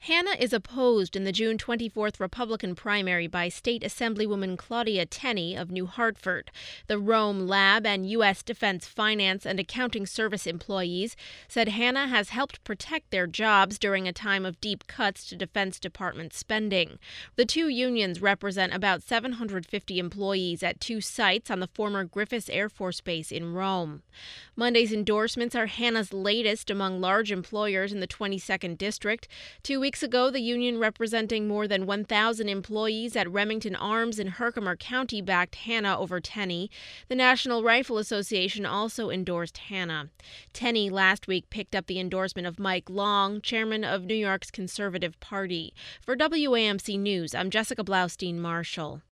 Hanna is opposed in the June 24th Republican primary by State Assemblywoman Claudia Tenney of New Hartford. The Rome Lab and U.S. Defense Finance and Accounting Service employees said Hanna has helped protect their jobs during a time of deep cuts to Defense Department spending. The two unions represent about 750 employees at two sites on the former Griffiss Air Force Base in Rome. Monday's endorsements are Hanna's latest among large employers in the 22nd District. 2 weeks ago, the union representing more than 1,000 employees at Remington Arms in Herkimer County backed Hanna over Tenney. The National Rifle Association also endorsed Hanna. Tenney last week picked up the endorsement of Mike Long, chairman of New York's Conservative Party. For WAMC News, I'm Jessica Blaustein Marshall.